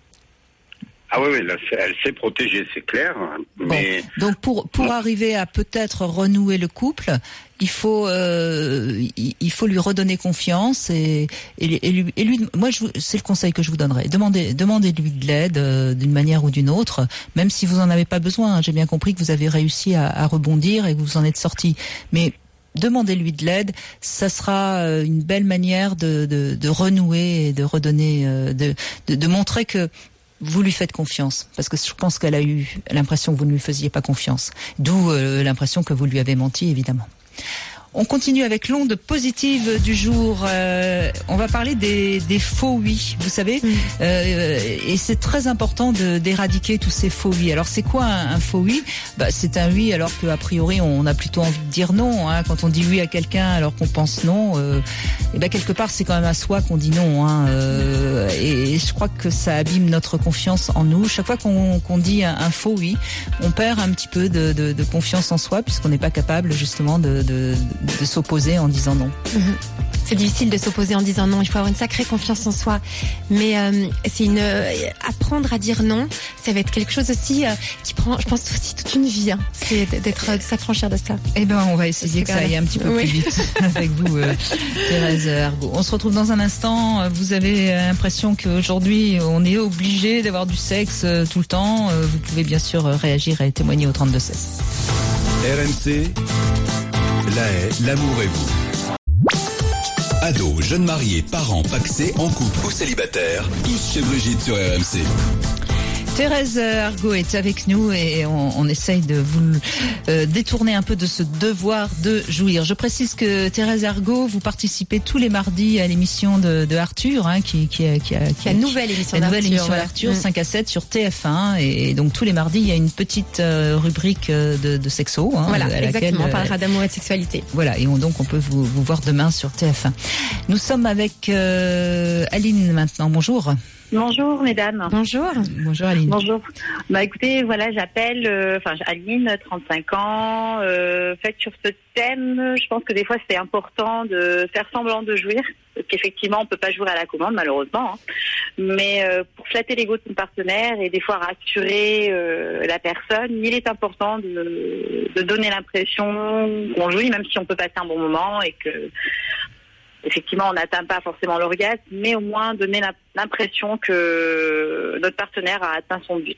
Ah oui, oui, là, elle s'est protégée, c'est clair. Mais... Bon, donc pour pour bon. arriver à peut-être renouer le couple, il faut euh, il, il faut lui redonner confiance, et et, et, lui, et lui moi je, c'est le conseil que je vous donnerais. Demandez demandez-lui de l'aide euh, d'une manière ou d'une autre, même si vous en avez pas besoin. Hein. J'ai bien compris que vous avez réussi à, à rebondir et que vous en êtes sorti, mais demandez-lui de l'aide, ça sera une belle manière de de, de renouer et de redonner de de, de montrer que vous lui faites confiance, parce que je pense qu'elle a eu l'impression que vous ne lui faisiez pas confiance. D'où euh, l'impression que vous lui avez menti, évidemment. On continue avec l'onde positive du jour. Euh, on va parler des, des faux oui, vous savez, mmh. euh, et c'est très important de, d'éradiquer tous ces faux oui. Alors c'est quoi un, un faux oui ? Bah, c'est un oui alors qu'a priori on a plutôt envie de dire non. Hein. Quand on dit oui à quelqu'un alors qu'on pense non, euh, et ben quelque part c'est quand même à soi qu'on dit non. Hein. Euh, et, et je crois que ça abîme notre confiance en nous. Chaque fois qu'on, qu'on dit un, un faux oui, on perd un petit peu de, de, de confiance en soi, puisqu'on n'est pas capable justement de, de de s'opposer en disant non. Mmh. C'est difficile de s'opposer en disant non. Il faut avoir une sacrée confiance en soi. Mais euh, c'est une euh, apprendre à dire non. Ça va être quelque chose aussi euh, qui prend, je pense, aussi toute une vie. Hein. C'est d'être de s'affranchir de ça. Eh ben, on va essayer que ça aille un petit peu oui. plus vite avec vous, euh, Thérèse Argot. On se retrouve dans un instant. Vous avez l'impression qu'aujourd'hui, on est obligé d'avoir du sexe euh, tout le temps. Euh, vous pouvez bien sûr réagir et témoigner au trente-deux seize. R M C. La haie, l'amour et vous. Ados, jeunes mariés, parents, pacsés, en couple ou célibataires, tous chez Brigitte sur R M C. Thérèse Argot est avec nous et on, on essaye de vous euh, détourner un peu de ce devoir de jouir. Je précise que Thérèse Argot, vous participez tous les mardis à l'émission de, de Arthur, hein, qui, qui, a, qui, a, qui a la nouvelle émission la d'Arthur, nouvelle émission ouais. d'Arthur, mmh. cinq à sept sur T F un, et donc tous les mardis il y a une petite euh, rubrique de, de sexo. Hein, voilà, à exactement. laquelle, on parlera d'amour et de sexualité. Voilà, et on, donc on peut vous, vous voir demain sur T F un. Nous sommes avec euh, Aline maintenant. Bonjour. Bonjour mesdames. Bonjour. Bonjour Aline. Bonjour. Bah écoutez, voilà, j'appelle, euh, enfin Aline, trente-cinq ans. Euh, fait sur ce thème, je pense que des fois c'est important de faire semblant de jouir, parce qu'effectivement on peut pas jouer à la commande malheureusement. Hein. Mais euh, pour flatter l'ego de son partenaire et des fois rassurer euh, la personne, il est important de, de donner l'impression qu'on jouit, même si on peut passer un bon moment et que effectivement, on n'atteint pas forcément l'orgasme, mais au moins donner l'impression que notre partenaire a atteint son but.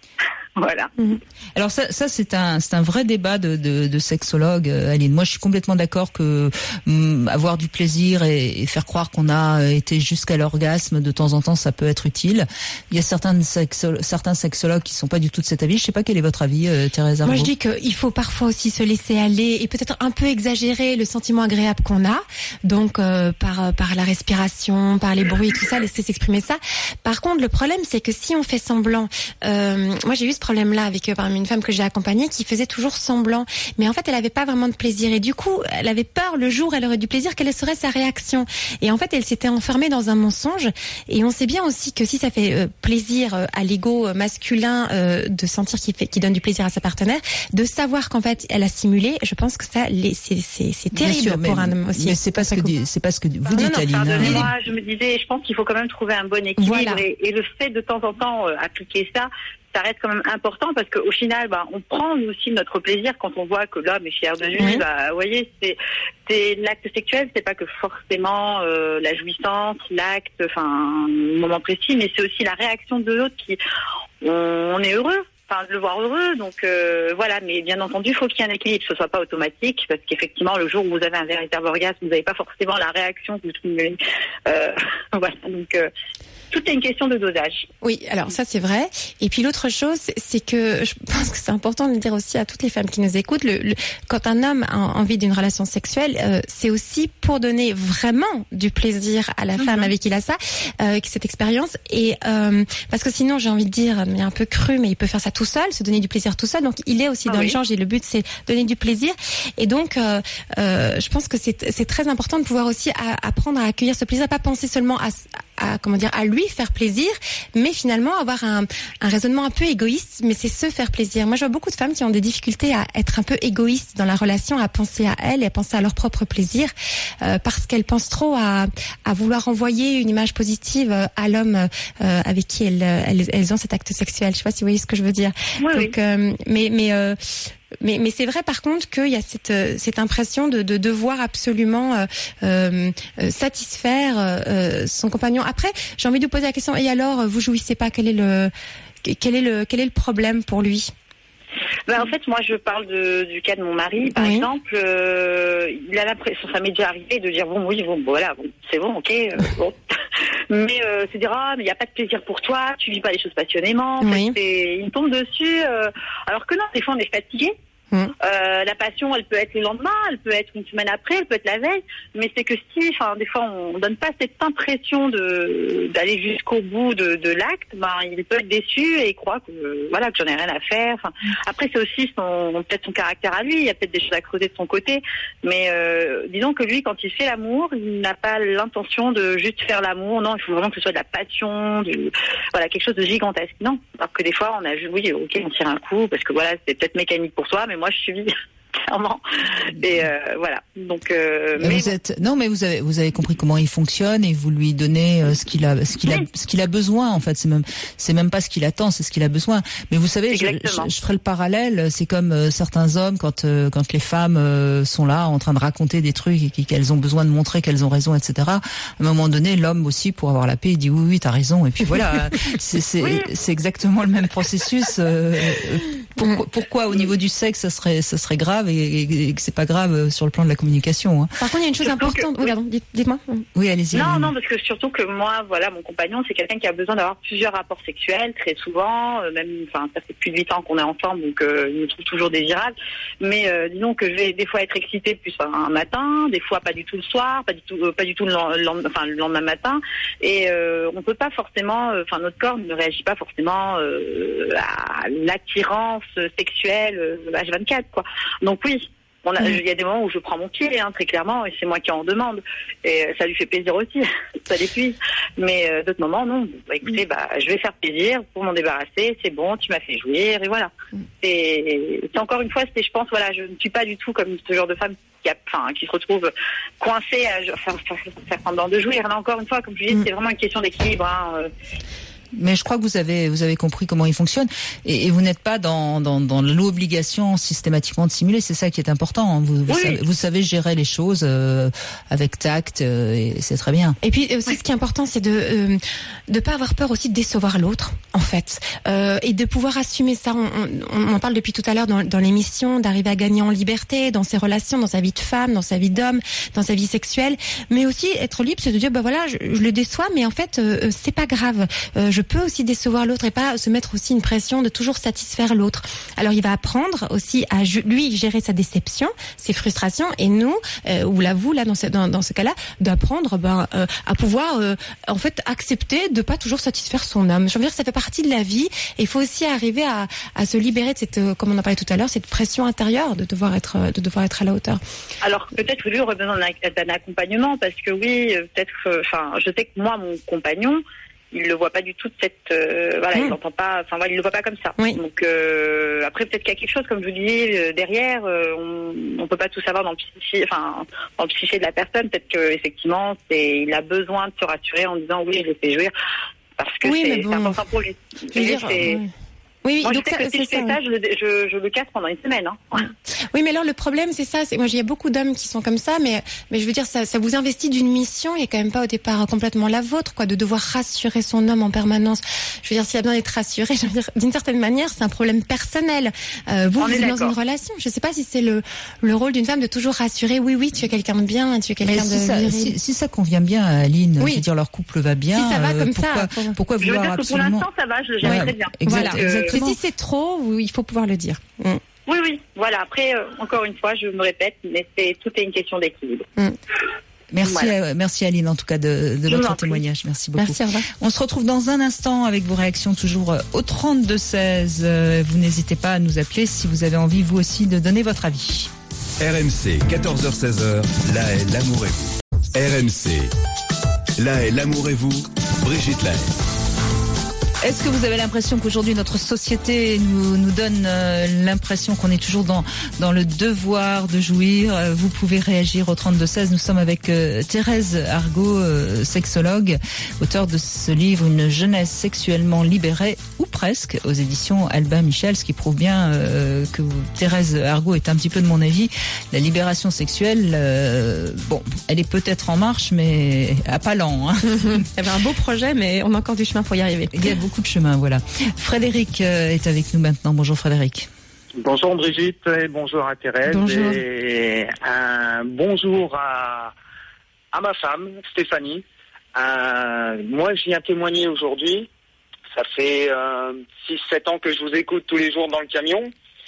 Voilà. Mmh. Alors ça, ça c'est un, c'est un vrai débat de, de, de sexologue, Aline. Moi, je suis complètement d'accord que hum, avoir du plaisir et, et faire croire qu'on a été jusqu'à l'orgasme de temps en temps, ça peut être utile. Il y a certains sexo- certains sexologues qui sont pas du tout de cet avis. Je sais pas quel est votre avis, euh, Thérèse Arbaud. Moi, je dis qu'il faut parfois aussi se laisser aller et peut-être un peu exagérer le sentiment agréable qu'on a. Donc euh, par par la respiration, par les bruits, tout ça, laisser s'exprimer ça. Par contre, le problème, c'est que si on fait semblant, euh, moi j'ai eu ce problème-là avec euh, une femme que j'ai accompagnée qui faisait toujours semblant, mais en fait elle avait pas vraiment de plaisir et du coup elle avait peur le jour où elle aurait du plaisir, quelle serait sa réaction, et en fait elle s'était enfermée dans un mensonge. Et on sait bien aussi que si ça fait euh, plaisir euh, à l'ego masculin euh, de sentir qu'il fait, qu'il donne du plaisir à sa partenaire, de savoir qu'en fait elle a simulé, je pense que ça les, c'est, c'est, c'est terrible sûr, mais, pour un homme aussi. Mais c'est pas ce que dit, c'est pas ce que vous non, dites, non, Aline. Pardonnez-moi, hein. Je me disais, je pense qu'il faut quand même trouver un bon équilibre, voilà. et, et le fait de temps en temps euh, appliquer ça, ça reste quand même important parce qu'au final, bah, on prend nous aussi notre plaisir quand on voit que l'homme est fier de lui. Oui. Bah, vous voyez, c'est, c'est l'acte sexuel, c'est pas que forcément euh, la jouissance, l'acte, enfin, un moment précis, mais c'est aussi la réaction de l'autre qui, on, on est heureux. Enfin, de le voir heureux, donc euh, voilà. Mais bien entendu, il faut qu'il y ait un équilibre, que ce soit pas automatique, parce qu'effectivement, le jour où vous avez un véritable orgasme, vous n'avez pas forcément la réaction que vous trouvez. Euh, voilà, donc. Euh, Tout est une question de dosage. Oui, alors ça c'est vrai. Et puis l'autre chose, c'est que je pense que c'est important de le dire aussi à toutes les femmes qui nous écoutent. Le, le, quand un homme a envie d'une relation sexuelle, euh, c'est aussi pour donner vraiment du plaisir à la mm-hmm. femme avec qui il a ça, euh, cette expérience. Et euh, parce que sinon, j'ai envie de dire, de manière un peu crue, mais il peut faire ça tout seul, se donner du plaisir tout seul. Donc il est aussi ah, dans oui. l'échange et le but c'est donner du plaisir. Et donc, euh, euh, je pense que c'est, c'est très important de pouvoir aussi à, apprendre à accueillir ce plaisir, pas penser seulement à, à comment dire à lui faire plaisir, mais finalement avoir un, un raisonnement un peu égoïste, mais c'est se faire plaisir. Moi, je vois beaucoup de femmes qui ont des difficultés à être un peu égoïstes dans la relation, à penser à elles et à penser à leur propre plaisir, euh, parce qu'elles pensent trop à, à vouloir envoyer une image positive à l'homme euh, avec qui elles, elles, elles ont cet acte sexuel. Je sais pas si vous voyez ce que je veux dire. Oui, Donc, oui. Euh, mais mais euh, Mais, mais c'est vrai par contre qu'il y a cette, cette impression de, de devoir absolument euh, euh, satisfaire euh, son compagnon. Après, j'ai envie de vous poser la question. Et alors, vous jouissez pas ? Quel est le, quel est le, quel est le problème pour lui ? Ben, en fait, moi, je parle de, du cas de mon mari, par oui. exemple. Euh, il a l'impression, ça m'est déjà arrivé de dire bon, oui, bon, voilà, bon, c'est bon, ok, euh, bon. Mais euh, c'est dire ah, mais il y a pas de plaisir pour toi, tu vis pas les choses passionnément. En oui. fait, c'est, il me tombe dessus. Euh, alors que non, des fois, on est fatigué. Mmh. Euh, la passion, elle peut être le lendemain, elle peut être une semaine après, elle peut être la veille, mais c'est que si, enfin, des fois, on donne pas cette impression de d'aller jusqu'au bout de, de l'acte, ben, il peut être déçu et croire que voilà que j'en ai rien à faire. Enfin, après, c'est aussi son peut-être son caractère à lui, il y a peut-être des choses à creuser de son côté, mais euh, disons que lui, quand il fait l'amour, il n'a pas l'intention de juste faire l'amour. Non, il faut vraiment que ce soit de la passion, du voilà quelque chose de gigantesque. Non, alors que des fois, on a juste oui, ok, on tire un coup parce que voilà, c'est peut-être mécanique pour soi, mais moi je suis clairement et euh, voilà donc euh, mais vous êtes non mais vous avez vous avez compris comment il fonctionne et vous lui donnez euh, ce qu'il a ce qu'il a oui. ce qu'il a besoin en fait. C'est même c'est même pas ce qu'il attend, c'est ce qu'il a besoin. Mais vous savez, je, je, je ferai le parallèle, c'est comme euh, certains hommes quand euh, quand les femmes euh, sont là en train de raconter des trucs et qu'elles ont besoin de montrer qu'elles ont raison, et cetera. À un moment donné, l'homme aussi, pour avoir la paix, il dit oui oui t'as raison, et puis voilà. c'est c'est oui. c'est exactement le même processus. Euh, pourquoi, pourquoi au niveau du sexe ça serait ça serait grave et, et, et que c'est pas grave sur le plan de la communication, hein. Par contre, il y a une chose surtout importante. Que... Oui, pardon, dites, dites-moi. Oui, allez-y. Non, allez-y. non, parce que surtout que moi, voilà, mon compagnon, c'est quelqu'un qui a besoin d'avoir plusieurs rapports sexuels très souvent. Euh, même, enfin, ça fait plus de huit ans qu'on est ensemble, donc euh, il me trouve toujours désirable. Mais euh, disons que je vais des fois être excitée plus un matin, des fois pas du tout le soir, pas du tout, euh, pas du tout le, le, enfin, le lendemain matin. Et euh, on peut pas forcément, enfin, euh, notre corps ne réagit pas forcément euh, à l'attirance sexuelle euh, H vingt-quatre, quoi. Donc oui. On a, il y a des moments où je prends mon pied, hein, très clairement, et c'est moi qui en demande. Et ça lui fait plaisir aussi, ça l'épuise. Mais euh, d'autres moments, non. Bah, écoutez, bah, je vais faire plaisir pour m'en débarrasser. C'est bon, tu m'as fait jouir, et voilà. C'est, c'est encore une fois, c'est, je pense, voilà, je ne suis pas du tout comme ce genre de femme qui, a, enfin, qui se retrouve coincée à faire, faire, faire semblant de jouir. Là, encore une fois, comme je dis, c'est vraiment une question d'équilibre. Hein, euh, Mais je crois que vous avez vous avez compris comment il fonctionne et, et vous n'êtes pas dans, dans dans l'obligation systématiquement de simuler. C'est ça qui est important. Vous vous, oui. savez, vous savez gérer les choses euh, avec tact euh, et c'est très bien. Et puis aussi, oui. ce qui est important, c'est de euh, de pas avoir peur aussi de décevoir l'autre, en fait, euh, et de pouvoir assumer ça. On, on, on en parle depuis tout à l'heure dans, dans l'émission, d'arriver à gagner en liberté dans ses relations, dans sa vie de femme, dans sa vie d'homme, dans sa vie sexuelle, mais aussi être libre, c'est de dire bah voilà, je, je le déçois, mais en fait euh, c'est pas grave. Euh, je peut aussi décevoir l'autre et pas se mettre aussi une pression de toujours satisfaire l'autre. Alors il va apprendre aussi à lui gérer sa déception, ses frustrations, et nous, euh, ou là vous là dans ce, dans, dans ce cas-là, d'apprendre ben, euh, à pouvoir euh, en fait accepter de pas toujours satisfaire son homme. Je veux dire, ça fait partie de la vie et il faut aussi arriver à, à se libérer de cette, euh, comme on en parlait tout à l'heure, cette pression intérieure de devoir être de devoir être à la hauteur. Alors peut-être que lui aurait besoin d'un accompagnement parce que oui, peut-être, enfin, je sais que moi mon compagnon, il le voit pas du tout de cette, euh, voilà, mmh. il l'entend pas, enfin voilà, il le voit pas comme ça. Oui. Donc euh, après peut-être qu'il y a quelque chose, comme je vous dis, euh, derrière, euh, on, on peut pas tout savoir dans le psyché, enfin dans le psyché de la personne. Peut-être que effectivement, c'est, il a besoin de se rassurer en disant oui, je l'ai fait jouir parce que oui, c'est, bon. c'est important pour lui. Dire, c'est, oui. Oui, oui, moi, donc je sais ça, que si je fais ça, ça, oui. je, le, je, je le casse pendant une semaine. Hein. Oui, mais alors le problème, c'est ça. C'est moi, il y a beaucoup d'hommes qui sont comme ça, mais mais je veux dire, ça, ça vous investit d'une mission et quand même pas au départ complètement la vôtre, quoi, de devoir rassurer son homme en permanence. Je veux dire, s'il y a besoin d'être rassuré, je veux dire, d'une certaine manière, c'est un problème personnel. Euh, vous, On vous est êtes d'accord. dans une relation. Je sais pas si c'est le le rôle d'une femme de toujours rassurer. Oui, oui, tu es quelqu'un de bien, tu es quelqu'un Mais de si ça, viril. si, si ça convient bien à Aline, Oui. je veux dire leur couple va bien. Si ça va comme pourquoi, ça, pourquoi, pourquoi Je veux vouloir dire que pour absolument l'instant, ça va, je le gère Ouais, très bien. exact- Voilà. exactement. Mais si c'est trop, oui, il faut pouvoir le dire. Mm. Oui, oui, voilà. Après, euh, encore une fois, je me répète, mais c'est tout est une question d'équilibre. Mm. Merci, Voilà. à, merci Aline en tout cas de, de Je vous votre en prie. témoignage. Merci beaucoup. Merci, au revoir. On se retrouve dans un instant avec vos réactions toujours au trente-deux seize. Euh, Vous n'hésitez pas à nous appeler si vous avez envie vous aussi de donner votre avis. R M C, quatorze heures seize heures, là est l'amour et vous. R M C, là est l'amour et vous, Brigitte Lahaye. Est-ce que vous avez l'impression qu'aujourd'hui notre société nous, nous donne euh, l'impression qu'on est toujours dans, dans le devoir de jouir? euh, Vous pouvez réagir au trente-deux seize. Nous sommes avec euh, Thérèse Argot, euh, sexologue, auteure de ce livre Une jeunesse sexuellement libérée, ou presque, aux éditions Albin Michel, ce qui prouve bien euh, que Thérèse Argot est un petit peu de mon avis. La libération sexuelle, euh, bon, elle est peut-être en marche, mais à pas lent. Hein. Il y avait un beau projet, mais on a encore du chemin pour y arriver. Il y a beaucoup de chemin, voilà. Frédéric euh, est avec nous maintenant. Bonjour Frédéric. Bonjour Brigitte et bonjour à Thérèse. Bonjour. Et un bonjour à, à ma femme, Stéphanie. Euh, moi, je viens témoigner aujourd'hui. Ça fait euh, six sept ans que je vous écoute tous les jours dans le camion.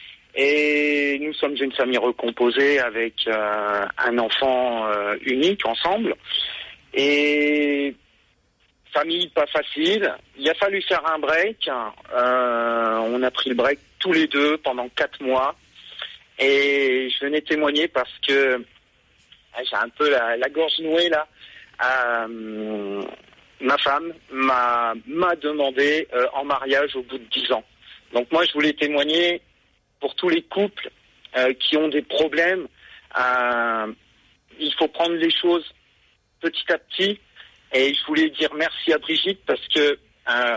Et nous sommes une famille recomposée avec euh, un enfant euh, unique ensemble. Et famille pas facile. Il a fallu faire un break. Euh, on a pris le break tous les deux pendant quatre mois. Et je venais témoigner parce que j'ai un peu la, la gorge nouée là. Euh, ma femme m'a, m'a demandé euh, en mariage au bout de dix ans. Donc moi je voulais témoigner pour tous les couples euh, qui ont des problèmes. Euh, il faut prendre les choses petit à petit. Et je voulais dire merci à Brigitte parce que euh,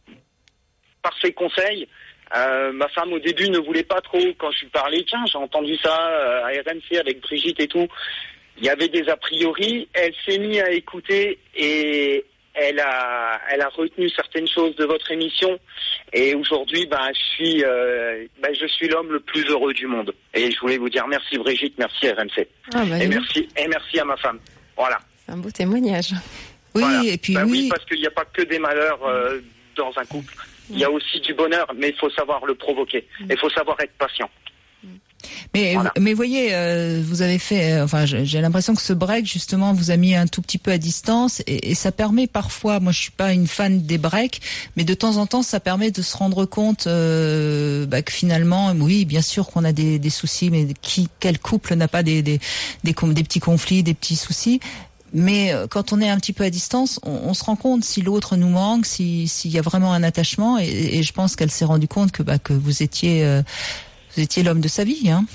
par ses conseils, euh, ma femme au début ne voulait pas trop quand je lui parlais. Tiens, j'ai entendu ça euh, à R M C avec Brigitte et tout. Il y avait des a priori. Elle s'est mise à écouter et elle a, elle a retenu certaines choses de votre émission. Et aujourd'hui, ben, je suis, euh, ben, je suis l'homme le plus heureux du monde. Et je voulais vous dire merci Brigitte, merci R M C. Ah, bah, et oui. merci, et merci à ma femme. Voilà. C'est un beau témoignage. Oui, Voilà. et puis Ben oui. oui, parce qu'il n'y a pas que des malheurs euh, dans un couple. Il y a aussi du bonheur, mais il faut savoir le provoquer. Il faut savoir être patient. Mais Voilà. mais voyez, euh, vous avez fait, euh, enfin, j'ai l'impression que ce break justement vous a mis un tout petit peu à distance et, et ça permet parfois. Moi, je suis pas une fan des breaks, mais de temps en temps, ça permet de se rendre compte euh, bah, que finalement, oui, bien sûr qu'on a des, des soucis, mais qui, quel couple n'a pas des des, des des petits conflits, des petits soucis. Mais quand on est un petit peu à distance, on, on se rend compte si l'autre nous manque, si s'il y a vraiment un attachement. Et, et je pense qu'elle s'est rendue compte que bah que vous étiez euh, vous étiez l'homme de sa vie, hein.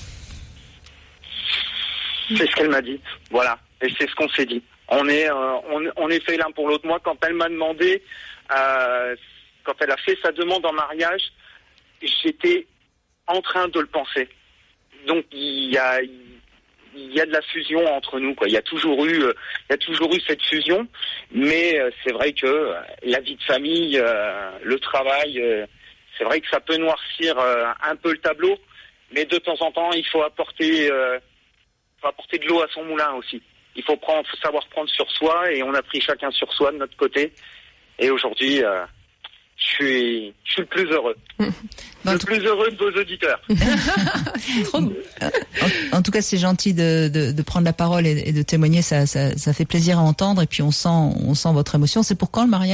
C'est ce qu'elle m'a dit. Voilà. Et c'est ce qu'on s'est dit. On est, euh, on, on est fait l'un pour l'autre. Moi, quand elle m'a demandé, euh, quand elle a fait sa demande en mariage, j'étais en train de le penser. Donc il y a il y a de la fusion entre nous, quoi. Il y a toujours eu, euh, il y a toujours eu cette fusion, mais euh, c'est vrai que euh, la vie de famille, euh, le travail, euh, c'est vrai que ça peut noircir euh, un peu le tableau, mais de temps en temps, il faut apporter, euh, faut apporter de l'eau à son moulin aussi. Il faut prendre, faut savoir prendre sur soi, et on a pris chacun sur soi de notre côté. Et aujourd'hui, euh, je suis, je suis le plus heureux. Dans le tout... plus heureux de vos auditeurs. Trop... en, en tout cas, c'est gentil de, de, de prendre la parole et, et de témoigner. Ça, ça, ça fait plaisir à entendre. Et puis on sent, on sent votre émotion. C'est pour quand le mariage ?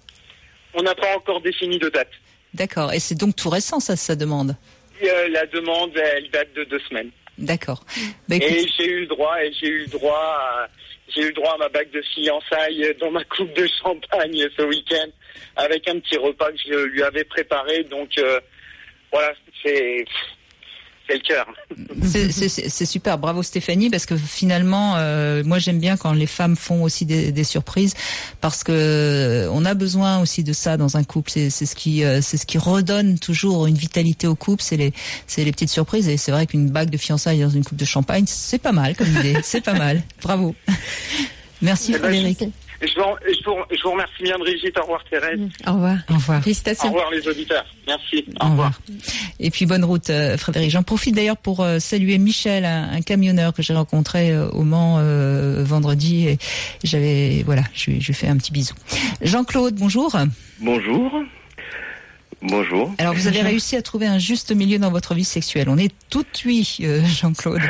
On n'a pas encore défini de date. D'accord. Et c'est donc tout récent, ça, sa demande ? Euh, la demande, elle date de deux semaines. D'accord. Bah, écoute... Et j'ai eu le droit, et j'ai eu le droit, à, j'ai eu le droit à ma bague de fiançailles dans ma coupe de champagne ce week-end, avec un petit repas que je lui avais préparé. Donc euh, voilà, c'est c'est le cœur. C'est, c'est, c'est super, bravo Stéphanie, parce que finalement, euh, moi j'aime bien quand les femmes font aussi des, des surprises, parce que on a besoin aussi de ça dans un couple. C'est, c'est ce qui, euh, c'est ce qui redonne toujours une vitalité au couple. C'est les, c'est les petites surprises. Et c'est vrai qu'une bague de fiançailles dans une coupe de champagne, c'est pas mal comme idée. C'est pas mal. Bravo. Merci Frédéric. Je vous, je, vous, je vous remercie bien, Brigitte. Au revoir, Thérèse. Au revoir. Au revoir. Félicitations. Au revoir, les auditeurs. Merci. Au, Au revoir. revoir. Et puis, bonne route, euh, Frédéric. J'en profite d'ailleurs pour euh, saluer Michel, un, un camionneur que j'ai rencontré euh, au Mans euh, vendredi. Et j'avais, voilà, je, je lui fais un petit bisou. Jean-Claude, bonjour. Bonjour. Bonjour. Alors, vous avez réussi à trouver un juste milieu dans votre vie sexuelle. On est tout oui, euh, Jean-Claude.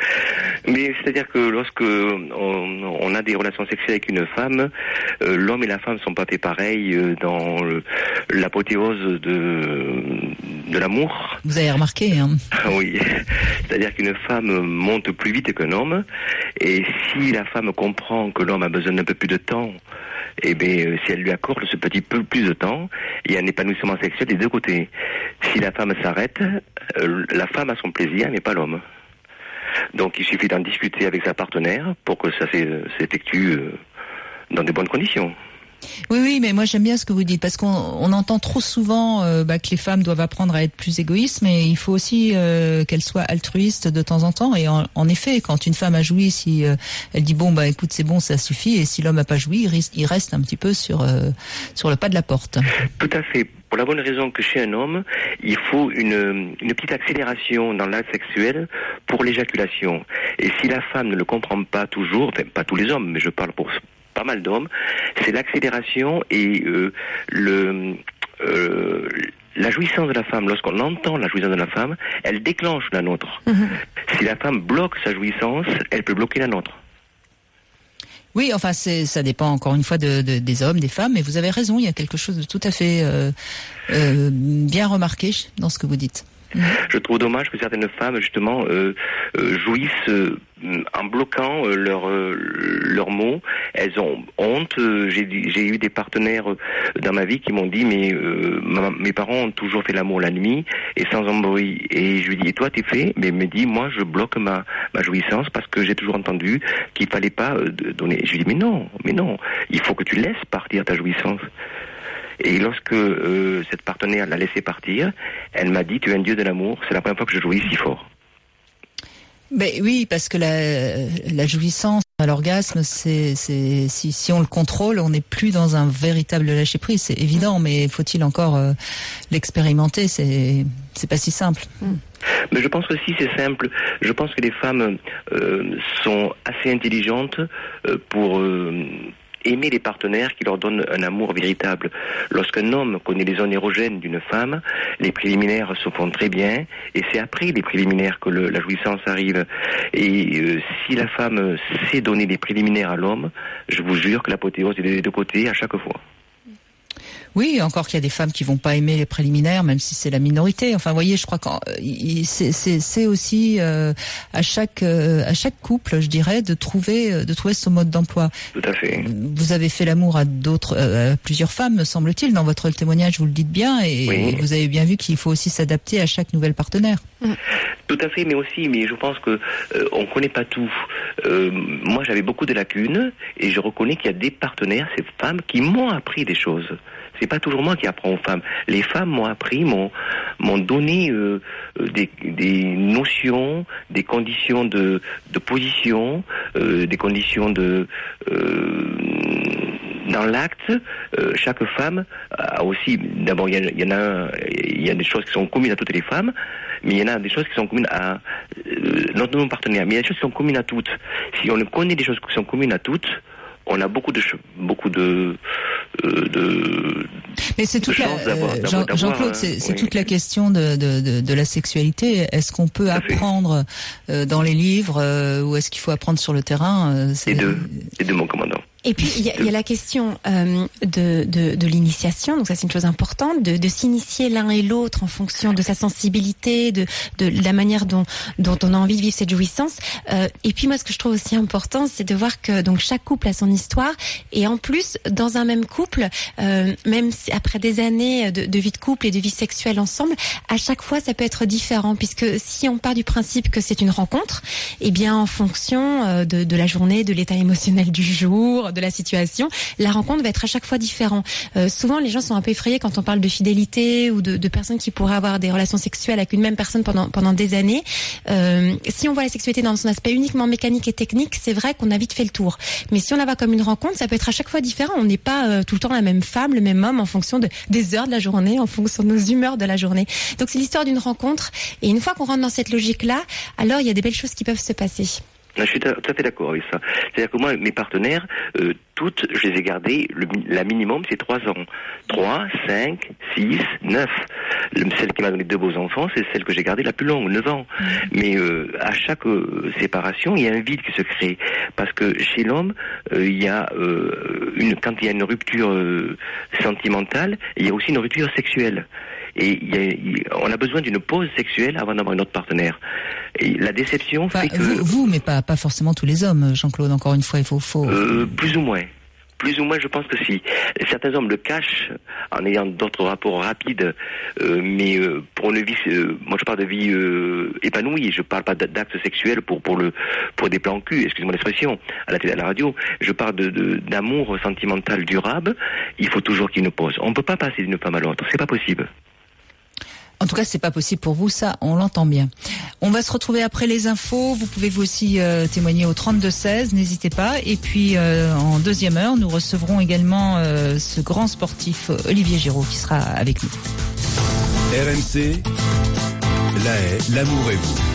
Mais c'est-à-dire que lorsque on, on a des relations sexuelles avec une femme, euh, l'homme et la femme sont pas faits pareil euh, dans le, l'apothéose de de l'amour. Vous avez remarqué, hein ? Oui. C'est-à-dire qu'une femme monte plus vite qu'un homme, et si la femme comprend que l'homme a besoin d'un peu plus de temps, eh bien, si elle lui accorde ce petit peu plus de temps, il y a un épanouissement sexuel des deux côtés. Si la femme s'arrête, euh, la femme a son plaisir, mais pas l'homme. Donc il suffit d'en discuter avec sa partenaire pour que ça s'effectue dans de bonnes conditions. Oui, oui, mais moi j'aime bien ce que vous dites, parce qu'on on entend trop souvent euh, bah, que les femmes doivent apprendre à être plus égoïstes, mais il faut aussi euh, qu'elles soient altruistes de temps en temps. Et en, en effet, quand une femme a joui, si euh, elle dit bon bah écoute c'est bon, ça suffit, et si l'homme n'a pas joui, il reste, il reste un petit peu sur euh, sur le pas de la porte. Tout à fait. Pour la bonne raison que chez un homme, il faut une, une petite accélération dans l'acte sexuel pour l'éjaculation. Et si la femme ne le comprend pas toujours, enfin pas tous les hommes, mais je parle pour pas mal d'hommes, c'est l'accélération et euh, le euh, la jouissance de la femme. Lorsqu'on entend la jouissance de la femme, elle déclenche la nôtre. Mmh. Si la femme bloque sa jouissance, elle peut bloquer la nôtre. Oui, enfin, c'est, ça dépend encore une fois de, de, des hommes, des femmes, mais vous avez raison, il y a quelque chose de tout à fait euh, euh, bien remarqué dans ce que vous dites. Je trouve dommage que certaines femmes, justement, euh, euh, jouissent euh, en bloquant euh, leurs euh, leurs mots. Elles ont honte. Euh, j'ai, j'ai eu des partenaires dans ma vie qui m'ont dit, mais euh, ma, mes parents ont toujours fait l'amour la nuit et sans embrouille. Et je lui dis, et toi, t'es fait? Mais elle me dit, moi, je bloque ma ma jouissance parce que j'ai toujours entendu qu'il fallait pas euh, donner. Je lui dis, mais non, mais non, il faut que tu laisses partir ta jouissance. Et lorsque euh, cette partenaire l'a laissé partir, elle m'a dit, tu es un dieu de l'amour, c'est la première fois que je jouis si fort. Ben oui, parce que la, la jouissance, l'orgasme, c'est, c'est si, si on le contrôle, on n'est plus dans un véritable lâcher-prise, c'est évident, mais faut-il encore euh, l'expérimenter, c'est, c'est pas si simple. Mais je pense aussi c'est simple. Je pense que les femmes euh, sont assez intelligentes euh, pour... Euh, aimer les partenaires qui leur donnent un amour véritable. Lorsqu'un homme connaît les zones érogènes d'une femme, les préliminaires se font très bien, et c'est après les préliminaires que le, la jouissance arrive. Et euh, si la femme sait donner des préliminaires à l'homme, je vous jure que l'apothéose est des deux côtés à chaque fois. Oui, encore qu'il y a des femmes qui vont pas aimer les préliminaires, même si c'est la minorité. Enfin, vous voyez, je crois que c'est, c'est, c'est aussi euh, à chaque euh, à chaque couple, je dirais, de trouver de trouver son mode d'emploi. Tout à fait. Vous avez fait l'amour à d'autres, euh, à plusieurs femmes, me semble-t-il. Dans votre témoignage, vous le dites bien, et, oui. et vous avez bien vu qu'il faut aussi s'adapter à chaque nouvelle partenaire. Mmh. Tout à fait, mais aussi, mais je pense que euh, on connaît pas tout. Euh, moi, j'avais beaucoup de lacunes, et je reconnais qu'il y a des partenaires, ces femmes, qui m'ont appris des choses. C'est pas toujours moi qui apprends aux femmes. Les femmes m'ont appris, m'ont, m'ont donné euh, des, des notions, des conditions de, de position, euh, des conditions de euh, dans l'acte. Euh, chaque femme a aussi. D'abord, il y, y en a, il y a des choses qui sont communes à toutes les femmes, mais il y en a des choses qui sont communes à euh, notre nos partenaires. Mais il y a des choses qui sont communes à toutes. Si on connaît des choses qui sont communes à toutes, on a beaucoup de beaucoup de euh, de mais c'est toute la euh, Jean, Jean-Claude, c'est, c'est oui. toute la question de, de, de, de la sexualité. Est-ce qu'on peut apprendre euh, dans les livres euh, ou est-ce qu'il faut apprendre sur le terrain euh, Les deux, les deux, mon commandant. Et puis il y a, il y a la question euh, de, de, de l'initiation, donc ça c'est une chose importante, de, de s'initier l'un et l'autre en fonction de sa sensibilité, de, de la manière dont, dont on a envie de vivre cette jouissance. Euh, et puis moi ce que je trouve aussi important, c'est de voir que donc chaque couple a son histoire, et en plus dans un même couple, euh, même si après des années de, de vie de couple et de vie sexuelle ensemble, à chaque fois ça peut être différent, puisque si on part du principe que c'est une rencontre, eh bien en fonction de, de la journée, de l'état émotionnel du jour, de la situation, la rencontre va être à chaque fois différente. Euh, souvent, les gens sont un peu effrayés quand on parle de fidélité ou de, de personnes qui pourraient avoir des relations sexuelles avec une même personne pendant pendant des années. Euh, si on voit la sexualité dans son aspect uniquement mécanique et technique, c'est vrai qu'on a vite fait le tour. Mais si on la voit comme une rencontre, ça peut être à chaque fois différent. On n'est pas euh, tout le temps la même femme, le même homme en fonction de, des heures de la journée, en fonction de nos humeurs de la journée. Donc c'est l'histoire d'une rencontre. Et une fois qu'on rentre dans cette logique-là, alors il y a des belles choses qui peuvent se passer. Je suis tout à fait d'accord avec ça. C'est-à-dire que moi, mes partenaires, euh, toutes, je les ai gardées, le, la minimum, c'est trois ans. Trois, cinq, six, neuf. Celle qui m'a donné deux beaux enfants, c'est celle que j'ai gardée la plus longue, neuf ans. Mmh. Mais euh, à chaque euh, séparation, il y a un vide qui se crée. Parce que chez l'homme, euh, il y a euh, une, quand il y a une rupture euh, sentimentale, il y a aussi une rupture sexuelle. Et il y a, il, on a besoin d'une pause sexuelle avant d'avoir un autre partenaire. Et la déception enfin, fait que... Vous, vous, mais pas, pas forcément tous les hommes, Jean-Claude, encore une fois, il faut... faut... Euh, plus ou moins. Plus ou moins, je pense que si. Certains hommes le cachent en ayant d'autres rapports rapides, euh, mais euh, pour une vie... Euh, moi, je parle de vie euh, épanouie, je parle pas d'actes sexuels pour pour le pour des plans cul, excusez-moi l'expression, à la télé, à la radio. Je parle de, de d'amour sentimental durable. Il faut toujours qu'il y ait une pause. On ne peut pas passer d'une femme à l'autre, c'est pas possible. En tout cas, c'est pas possible pour vous, ça, on l'entend bien. On va se retrouver après les infos. Vous pouvez vous aussi euh, témoigner au trente-deux seize, n'hésitez pas. Et puis, euh, en deuxième heure, nous recevrons également euh, ce grand sportif Olivier Giraud qui sera avec nous. R M C, la haie, l'amour et vous.